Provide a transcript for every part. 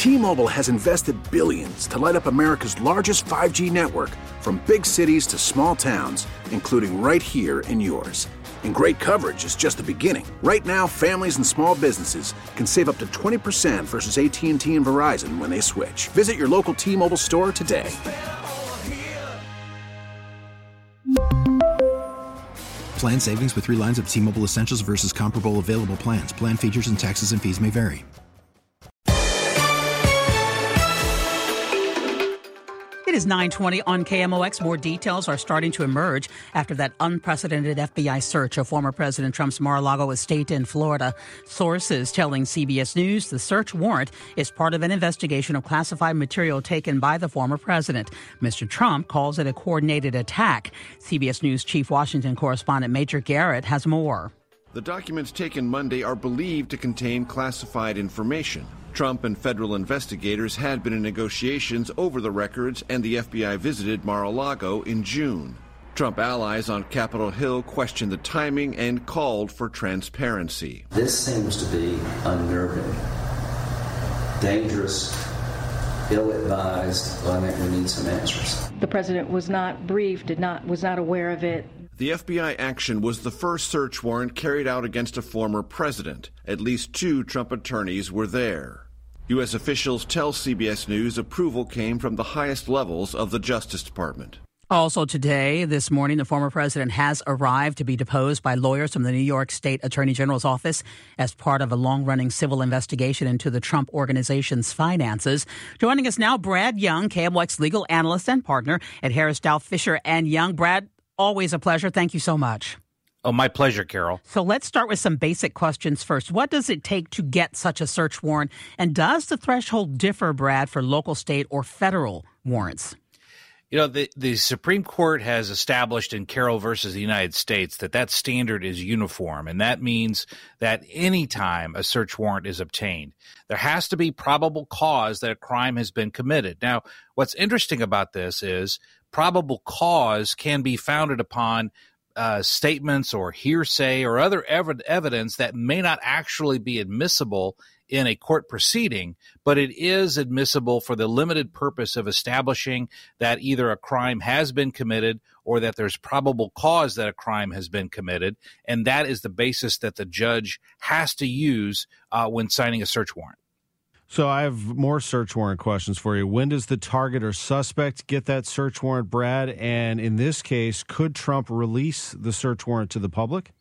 T-Mobile has invested billions to light up America's largest 5G network, from big cities to small towns, including right here in yours. And great coverage is just the beginning. Right now, families and small businesses can save up to 20% versus AT&T and Verizon when they switch. Visit your local T-Mobile store today. Plan savings with 3 lines of T-Mobile Essentials versus comparable available plans. Plan features and taxes and fees may vary. It is 9:20 on KMOX. More details are starting to emerge after that unprecedented FBI search of former President Trump's Mar-a-Lago estate in Florida. Sources telling CBS News the search warrant is part of an investigation of classified material taken by the former president. Mr. Trump calls it a coordinated attack. CBS News Chief Washington correspondent Major Garrett has more. The documents taken Monday are believed to contain classified information. Trump and federal investigators had been in negotiations over the records, and the FBI visited Mar-a-Lago in June. Trump allies on Capitol Hill questioned the timing and called for transparency. This seems to be unnerving, dangerous, ill-advised. I think we need some answers. The president was not briefed, was not aware of it. The FBI action was the first search warrant carried out against a former president. At least 2 Trump attorneys were there. U.S. officials tell CBS News approval came from the highest levels of the Justice Department. Also today, this morning, the former president has arrived to be deposed by lawyers from the New York State Attorney General's office as part of a long-running civil investigation into the Trump Organization's finances. Joining us now, Brad Young, KMOX legal analyst and partner at Harris Dow Fisher and Young. Brad, always a pleasure. Thank you so much. Oh, my pleasure, Carol. So let's start with some basic questions first. What does it take to get such a search warrant? And does the threshold differ, Brad, for local, state, or federal warrants? You know, the Supreme Court has established in Carroll versus the United States that standard is uniform, and that means that any time a search warrant is obtained, there has to be probable cause that a crime has been committed. Now, what's interesting about this is probable cause can be founded upon statements or hearsay or other evidence that may not actually be admissible in a court proceeding, but it is admissible for the limited purpose of establishing that either a crime has been committed or that there's probable cause that a crime has been committed, and that is the basis that the judge has to use when signing a search warrant. So I have more search warrant questions for you. When does the target or suspect get that search warrant, Brad? And in this case, could Trump release the search warrant to the public?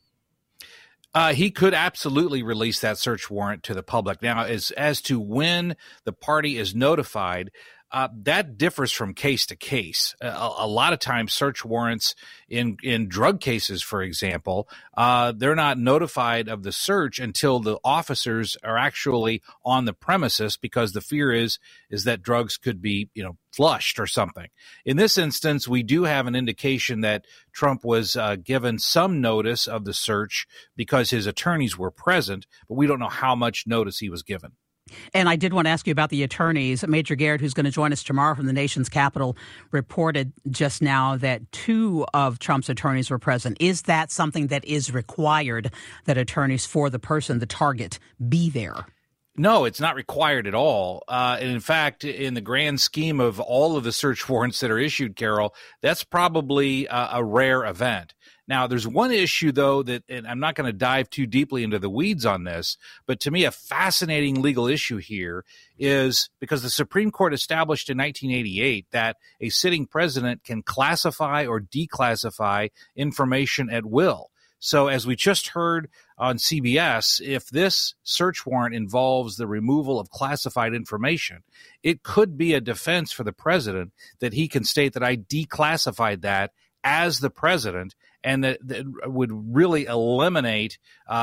He could absolutely release that search warrant to the public. Now, as to when the party is notified, that differs from case to case. A lot of times search warrants in drug cases, for example, they're not notified of the search until the officers are actually on the premises, because the fear is that drugs could be, flushed or something. In this instance, we do have an indication that Trump was given some notice of the search because his attorneys were present, but we don't know how much notice he was given. And I did want to ask you about the attorneys. Major Garrett, who's going to join us tomorrow from the nation's capital, reported just now that 2 of Trump's attorneys were present. Is that something that is required, that attorneys for the person, the target, be there? No, it's not required at all. And in fact, in the grand scheme of all of the search warrants that are issued, Carol, that's probably a rare event. Now, there's one issue, though, and I'm not going to dive too deeply into the weeds on this, but to me, a fascinating legal issue here is because the Supreme Court established in 1988 that a sitting president can classify or declassify information at will. So as we just heard on CBS, if this search warrant involves the removal of classified information, it could be a defense for the president that he can state that I declassified that as the president, and that would really eliminate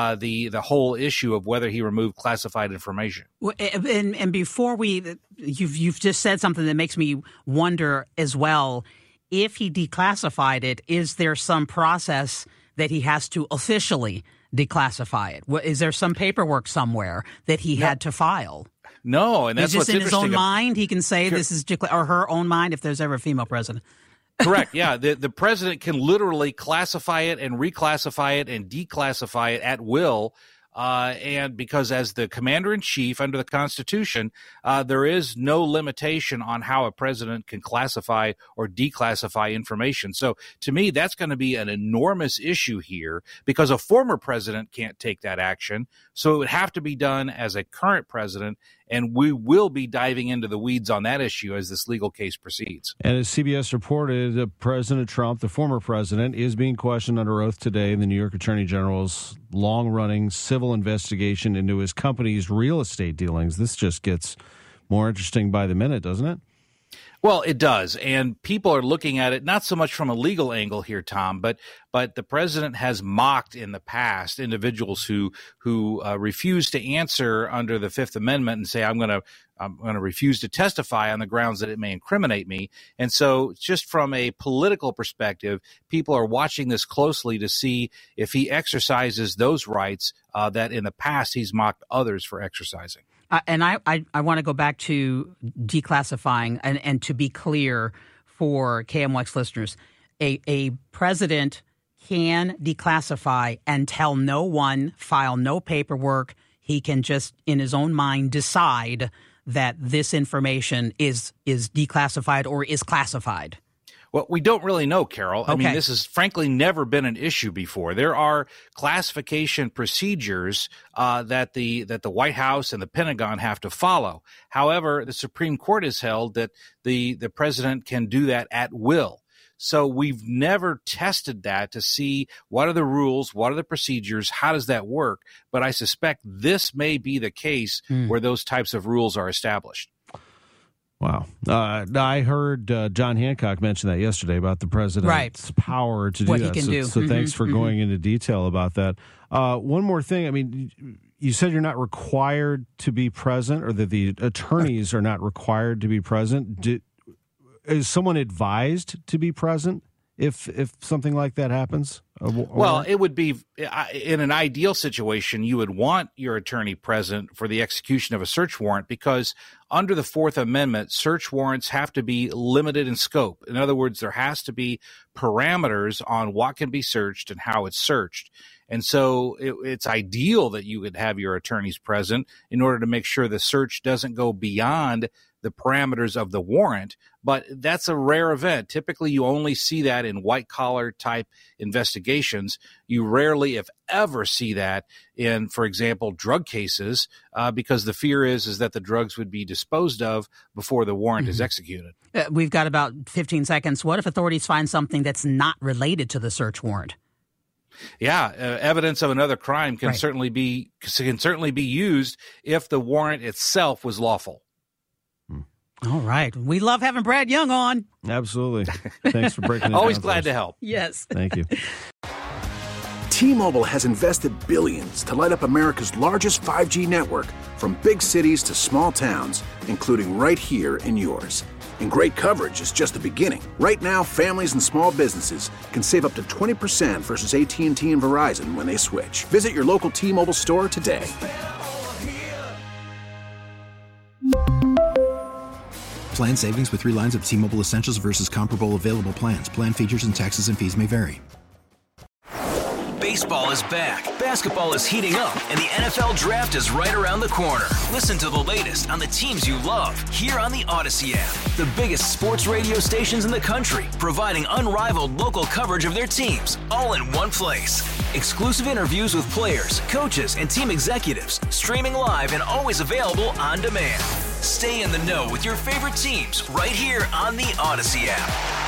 the whole issue of whether he removed classified information. And before you've just said something that makes me wonder as well. If he declassified it, is there some process that he has to officially declassify it? Is there some paperwork somewhere that he had to file? No, and that's what's interesting. Just in his own mind, he can say this is or her own mind if there's ever a female president. Correct. Yeah. The president can literally classify it and reclassify it and declassify it at will And because as the commander-in-chief under the Constitution, there is no limitation on how a president can classify or declassify information. So to me, that's going to be an enormous issue here because a former president can't take that action. So it would have to be done as a current president, and we will be diving into the weeds on that issue as this legal case proceeds. And as CBS reported, President Trump, the former president, is being questioned under oath today in the New York Attorney General's long-running civil investigation into his company's real estate dealings. This just gets more interesting by the minute, doesn't it? Well, it does, and people are looking at it not so much from a legal angle here, Tom, but the president has mocked in the past individuals who refuse to answer under the Fifth Amendment and say I'm going to refuse to testify on the grounds that it may incriminate me. And so, just from a political perspective, people are watching this closely to see if he exercises those rights that in the past he's mocked others for exercising. And I want to go back to declassifying and to be clear for KMOX listeners, a president can declassify and tell no one, file no paperwork. He can just in his own mind decide that this information is declassified or is classified. Well, we don't really know, Carol. Okay. I mean, this has frankly never been an issue before. There are classification procedures that the White House and the Pentagon have to follow. However, the Supreme Court has held that the president can do that at will. So we've never tested that to see what are the rules, what are the procedures, how does that work? But I suspect this may be the case where those types of rules are established. Wow. I heard John Hancock mention that yesterday about the president's power to do what that. He can do. So thanks for going into detail about that. One more thing. I mean, you said you're not required to be present, or that the attorneys are not required to be present. Is someone advised to be present if something like that happens? Well, it would be in an ideal situation, you would want your attorney present for the execution of a search warrant because under the Fourth Amendment, search warrants have to be limited in scope. In other words, there has to be parameters on what can be searched and how it's searched. And so it's ideal that you would have your attorneys present in order to make sure the search doesn't go beyond the parameters of the warrant, but that's a rare event. Typically, you only see that in white-collar type investigations. You rarely, if ever, see that in, for example, drug cases, because the fear is that the drugs would be disposed of before the warrant is executed. We've got about 15 seconds. What if authorities find something that's not related to the search warrant? Yeah, evidence of another crime can certainly be used if the warrant itself was lawful. All right. We love having Brad Young on. Absolutely. Thanks for breaking it Always down glad to help. Yes. Thank you. T-Mobile has invested billions to light up America's largest 5G network, from big cities to small towns, including right here in yours. And great coverage is just the beginning. Right now, families and small businesses can save up to 20% versus AT&T and Verizon when they switch. Visit your local T-Mobile store today. Plan savings with 3 lines of T-Mobile Essentials versus comparable available plans. Plan features and taxes and fees may vary. Baseball is back, basketball is heating up, and the NFL Draft is right around the corner. Listen to the latest on the teams you love here on the Odyssey app. The biggest sports radio stations in the country, providing unrivaled local coverage of their teams, all in one place. Exclusive interviews with players, coaches, and team executives, streaming live and always available on demand. Stay in the know with your favorite teams right here on the Odyssey app.